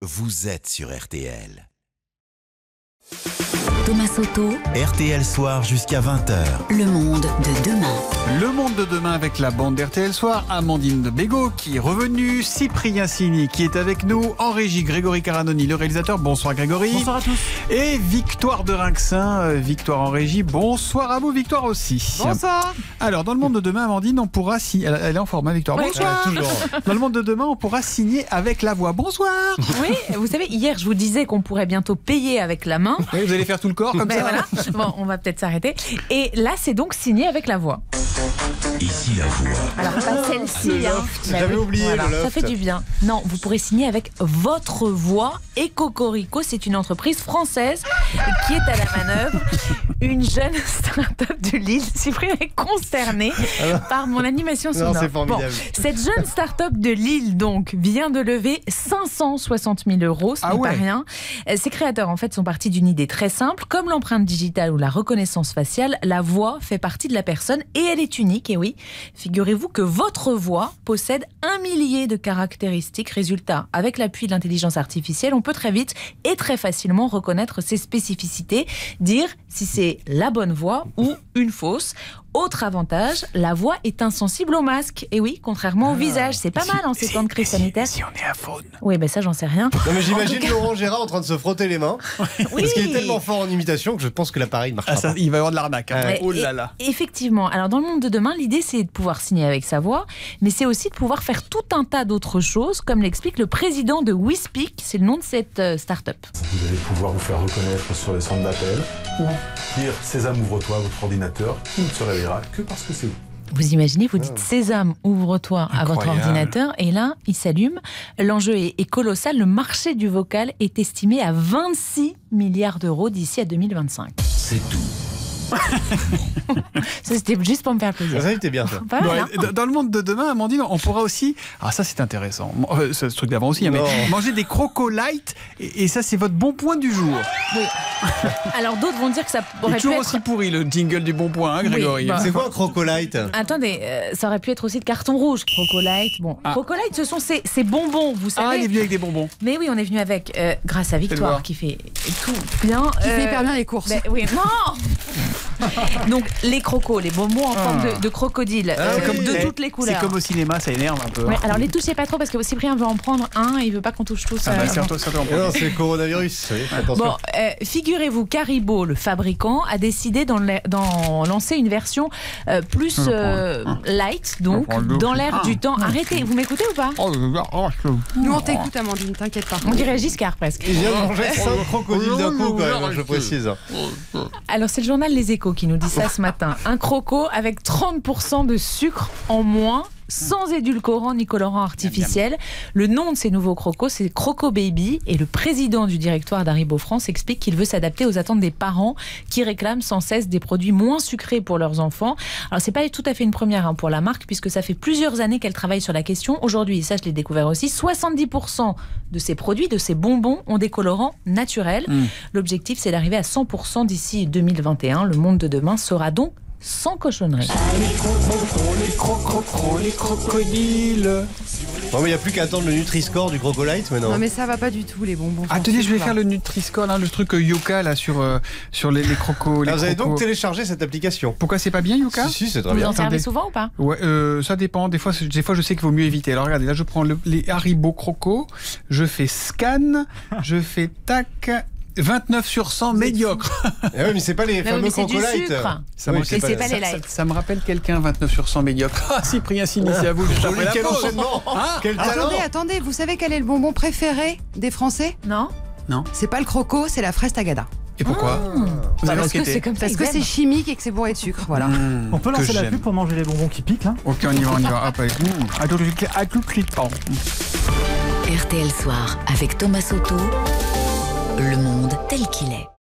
vous êtes sur RTL. Thomas Soto, RTL Soir jusqu'à 20h. le monde de demain. Le monde de demain avec la bande d'RTL Soir, Amandine de Bégaud qui est revenue, Cyprien Sini qui est avec nous, en régie Grégory Caranoni, le réalisateur. Bonsoir Grégory. Bonsoir à tous. Et Victoire de Rinxin, Victoire en régie. Bonsoir à vous Victoire aussi. Bonsoir. Alors dans le monde de demain, Amandine, on pourra signer. Elle est en forme, hein, Victoire. Oui. Bonsoir. Toujours. Dans le monde de demain, on pourra signer avec la voix. Bonsoir. Oui, vous savez, hier, je vous disais qu'on pourrait bientôt payer avec la main. Oui, vous allez faire tout le corps comme Ben ça. voilà. Bon, on va peut-être s'arrêter. Et là, c'est donc signé avec la voix. Ici la voix. Alors, pas celle-ci. Hein. Ben J'avais oublié le loft. Ça fait du bien. Non, vous pourrez signer avec votre voix. Et Cocorico, c'est une entreprise française qui est à la manœuvre. Une jeune start-up de Lille. Cyprien est concerné par mon animation sonore. Non, c'est formidable. Cette jeune start-up de Lille, donc, vient de lever 560 000 €. Ce Ah n'est ouais. pas rien. Ses créateurs, en fait, sont partis d'une idée très simple. Comme l'empreinte digitale ou la reconnaissance faciale, la voix fait partie de la personne et elle est unique. Et oui, figurez-vous que votre voix possède 1 millier de caractéristiques. Résultat, avec l'appui de l'intelligence artificielle, on peut très vite et très facilement reconnaître ses spécificités, dire si c'est la bonne voix ou une fausse. Autre avantage, la voix est insensible au masque. Et oui, contrairement au visage, c'est pas mal en ces temps de crise sanitaire. Si on est à faune. Oui, ben ça, j'en sais rien. Non mais j'imagine En tout cas- Laurent Gérard en train de se frotter les mains. Oui. Parce qu'il est tellement fort en imitation que je pense que l'appareil ne marchera Ah, ça, pas. il va y avoir de l'arnaque. Hein. Ouais. Oh là là. Effectivement. Alors, dans le monde de demain, l'idée, c'est de pouvoir signer avec sa voix, mais c'est aussi de pouvoir faire tout un tas d'autres choses, comme l'explique le président de WeSpeak, c'est le nom de cette start-up. Vous allez pouvoir vous faire reconnaître sur les centres d'appel ou dire Sésame ouvre-toi à votre ordinateur qui ne se réveillera que parce que c'est vous. Vous imaginez, vous dites Sésame, ouvre-toi à votre Incroyable. ordinateur, et là, il s'allume. L'enjeu est colossal. Le marché du vocal est estimé à 26 milliards d'euros d'ici à 2025. C'est tout. Ça, c'était juste pour me faire plaisir. Ça c'était bien ça. Pas mal, hein. Dans le monde de demain, Amandine, on pourra aussi. Ah, ça c'est intéressant. Ce truc d'avant aussi, hein, mais Non. manger des crocolites, et ça c'est votre bon point du jour. Alors, d'autres vont dire que ça Il est aurait pu toujours être... aussi pourri le jingle du bon point, hein, Grégory. Oui, bah. C'est quoi un crocolite? Attendez, ça aurait pu être aussi de carton rouge. Crocolite, bon. Ah. Crocolite, ce sont ces bonbons, vous savez. Ah, il est venu avec des bonbons. Mais oui, on est venu avec, grâce à Fais-le Victoire, voir. qui fait tout bien. Qui fait hyper bien les courses. Ben, oui, non. Donc, les crocos, les bonbons en forme de crocodile, oui. de Eh, toutes les couleurs. C'est comme au cinéma, ça énerve un peu. Ouais, hein. alors, les touchez pas trop parce que Cyprien veut en prendre un et il veut pas qu'on touche tous. Ah, bah, avant. c'est toi, c'est toi en Non, premier. c'est le coronavirus. Oui, attention. Bon, figurez-vous qu'Haribo, le fabricant, a décidé d'en lancer une version plus light, donc On prend le dans dos. l'air du temps. Arrêtez, vous m'écoutez ou pas? Nous, on t'écoute, Amandine, t'inquiète pas. On dirait Giscard presque. Il vient de manger 5 crocodiles d'un coup quand même, hein, je précise. Alors, c'est le journal Les Échos qui nous dit ça ce matin. Un croco avec 30% de sucre en moins, sans édulcorant ni colorant artificiel. Le nom de ces nouveaux crocos, c'est Croco Baby. Et le président du directoire d'Haribo France explique qu'il veut s'adapter aux attentes des parents qui réclament sans cesse des produits moins sucrés pour leurs enfants. Alors, c'est pas tout à fait une première pour la marque, puisque ça fait plusieurs années qu'elle travaille sur la question. Aujourd'hui, ça je l'ai découvert aussi, 70% de ces produits, de ces bonbons, ont des colorants naturels. L'objectif, c'est d'arriver à 100% d'ici 2021. Le monde de demain sera donc sans cochonnerie. Les crocodiles. Non mais il n'y a plus qu'à attendre le Nutri-Score du crocolite maintenant. Non, mais ça va pas du tout, les bonbons. Attendez, je vais Là. faire le Nutri-Score, hein, le truc Yoka là sur les crocos. Les Ah, vous avez crocos. donc téléchargé cette application? Pourquoi c'est pas bien, Yoka? Si, c'est très Vous bien. en servez Attendez. souvent ou pas? Ouais, ça dépend. Des fois, je sais qu'il vaut mieux éviter. Alors regardez, là, je prends les Haribo Croco, je fais scan, je fais tac. 29 sur 100 médiocre. Eh ouais, mais c'est pas les Mais oui, fameux mais c'est du crocolites. sucre. Ça Oui, me Et c'est pas les ça- light. ça me rappelle quelqu'un, 29 sur 100 médiocre. Ah, Cyprien Sini, c'est à vous. juste après la Quel pause. enchaînement. Ah, Quel talent. Attendez, vous savez quel est le bonbon préféré des Français? Non? C'est pas le croco, c'est la fraise tagada. Et pourquoi Vous avez Parce que enquêté c'est comme ça. Parce ils que c'est aiment. chimique et que c'est bourré de sucre, voilà. On peut lancer que la j'aime. pub pour manger les bonbons qui piquent, là. Ok, on y va. Hop, allez. À tout cliquant. RTL Soir avec Thomas Soto, le monde tel qu'il est.